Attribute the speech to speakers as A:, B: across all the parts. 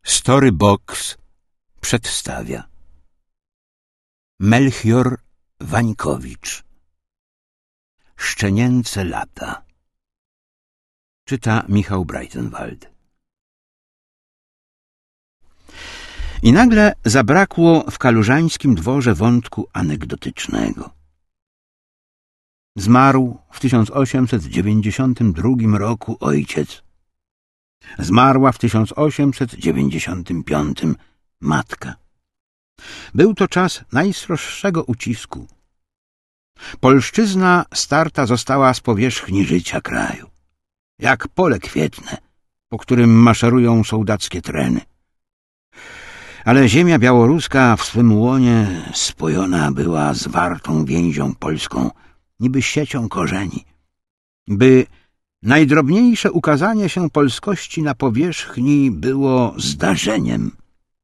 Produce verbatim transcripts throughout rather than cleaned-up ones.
A: Storybox przedstawia Melchior Wańkowicz. Szczenięce lata. Czyta Michał Breitenwald. I nagle zabrakło w kalużańskim dworze wątku anegdotycznego. Zmarł w tysiąc osiemset dziewięćdziesiątym drugim roku ojciec. Zmarła w tysiąc osiemset dziewięćdziesiątym piątym matka. Był to czas najsroższego ucisku. Polszczyzna starta została z powierzchni życia kraju, jak pole kwietne, po którym maszerują sołdackie treny. Ale ziemia białoruska w swym łonie spojona była z wartą więzią polską, niby siecią korzeni, by najdrobniejsze ukazanie się polskości na powierzchni było zdarzeniem.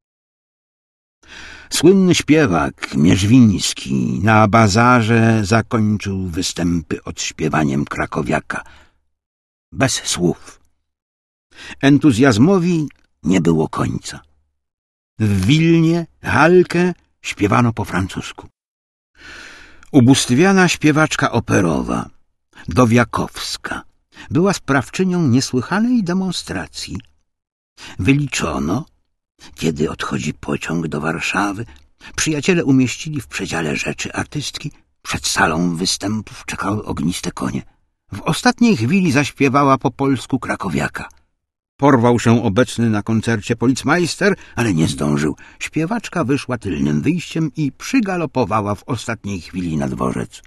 A: Słynny śpiewak Mierzwiński na bazarze zakończył występy odśpiewaniem krakowiaka. Bez słów. Entuzjazmowi nie było końca. W Wilnie Halkę śpiewano po francusku. Ubóstwiana śpiewaczka operowa, Dowiakowska, była sprawczynią niesłychanej demonstracji. Wyliczono, kiedy odchodzi pociąg do Warszawy, przyjaciele umieścili w przedziale rzeczy artystki. Przed salą występów czekały ogniste konie. W ostatniej chwili zaśpiewała po polsku krakowiaka. Porwał się obecny na koncercie policmajster, ale nie zdążył. Śpiewaczka wyszła tylnym wyjściem i przygalopowała w ostatniej chwili na dworzec.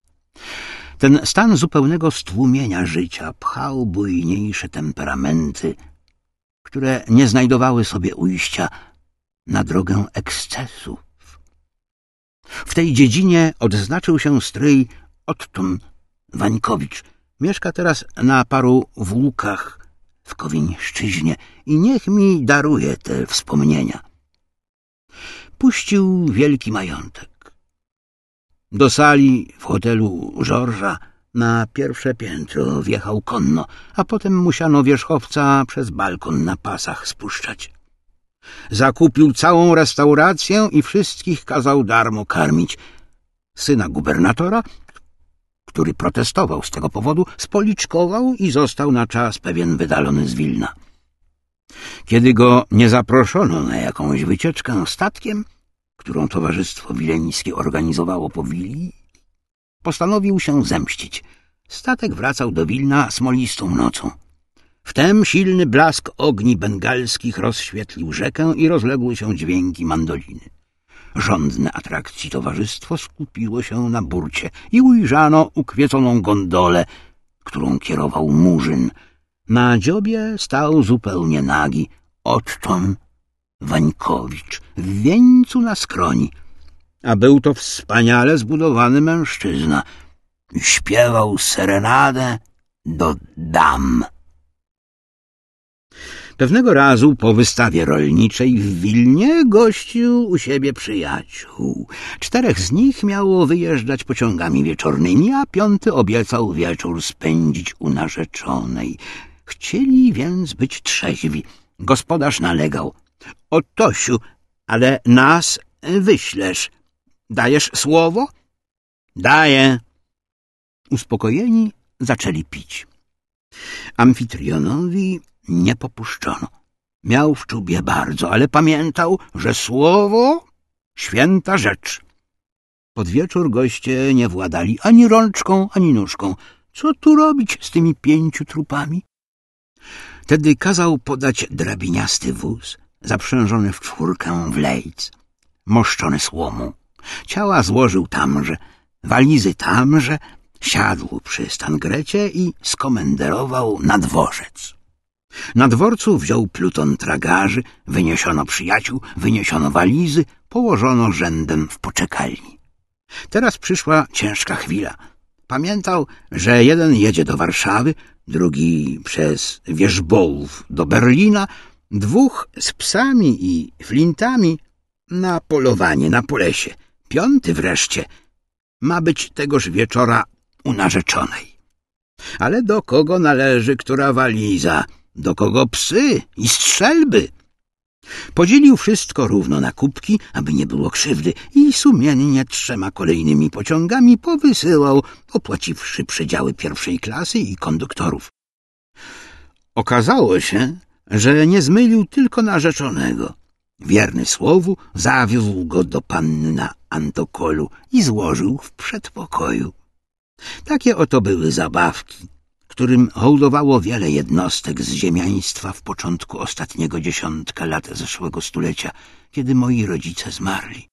A: Ten stan zupełnego stłumienia życia pchał bujniejsze temperamenty, które nie znajdowały sobie ujścia, na drogę ekscesów. W tej dziedzinie odznaczył się stryj Otton Wańkowicz. Mieszka teraz na paru włókach w Kowińszczyźnie i niech mi daruje te wspomnienia. Puścił wielki majątek. Do sali w hotelu Żorża na pierwsze piętro wjechał konno, a potem musiano wierzchowca przez balkon na pasach spuszczać. Zakupił całą restaurację i wszystkich kazał darmo karmić. Syna gubernatora, który protestował z tego powodu, spoliczkował i został na czas pewien wydalony z Wilna. Kiedy go nie zaproszono na jakąś wycieczkę statkiem, którą Towarzystwo Wileńskie organizowało po Wilii, postanowił się zemścić. Statek wracał do Wilna smolistą nocą. Wtem silny blask ogni bengalskich rozświetlił rzekę i rozległy się dźwięki mandoliny. Żądne atrakcji towarzystwo skupiło się na burcie i ujrzano ukwieconą gondolę, którą kierował murzyn. Na dziobie stał zupełnie nagi Otton Wańkowicz w wieńcu na skroni, a był to wspaniale zbudowany mężczyzna. Śpiewał serenadę do dam. Pewnego razu po wystawie rolniczej w Wilnie gościł u siebie przyjaciół. Czterech z nich miało wyjeżdżać pociągami wieczornymi, a piąty obiecał wieczór spędzić u narzeczonej. Chcieli więc być trzeźwi. Gospodarz nalegał: — Otosiu, ale nas wyślesz. Dajesz słowo? — Daję. Uspokojeni zaczęli pić. Amfitrionowi nie popuszczono. Miał w czubie bardzo, ale pamiętał, że słowo święta rzecz. Pod wieczór goście nie władali ani rączką, ani nóżką. Co tu robić z tymi pięciu trupami? Tedy kazał podać drabiniasty wóz, zaprzężony w czwórkę w lejc, moszczony słomą. Ciała złożył tamże, walizy tamże, siadł przy stangrecie i skomenderował na dworzec. Na dworcu wziął pluton tragarzy, wyniesiono przyjaciół, wyniesiono walizy, położono rzędem w poczekalni. Teraz przyszła ciężka chwila. Pamiętał, że jeden jedzie do Warszawy, drugi przez Wierzbołów do Berlina, dwóch z psami i flintami na polowanie na Polesie. Piąty wreszcie ma być tegoż wieczora u narzeczonej. Ale do kogo należy która waliza? Do kogo psy i strzelby? Podzielił wszystko równo na kubki, aby nie było krzywdy, i sumiennie trzema kolejnymi pociągami powysyłał, opłaciwszy przedziały pierwszej klasy i konduktorów. Okazało się, że nie zmylił tylko narzeczonego. Wierny słowu, zawiózł go do panny na antokolu i złożył w przedpokoju. Takie oto były zabawki, którym hołdowało wiele jednostek z ziemiaństwa w początku ostatniego dziesiątka lat zeszłego stulecia, kiedy moi rodzice zmarli.